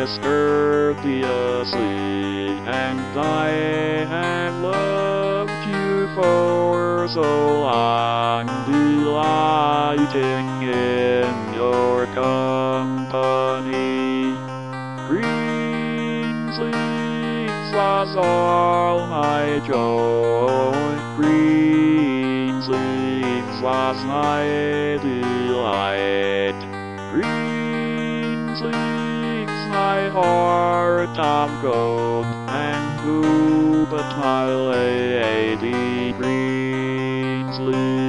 promise courteously, and I have loved you for so long, delighting in your company. Green sleeves was all my joy, green sleeves was my delight. Green sleeves my heart of gold, and who but my lady? Green sleeves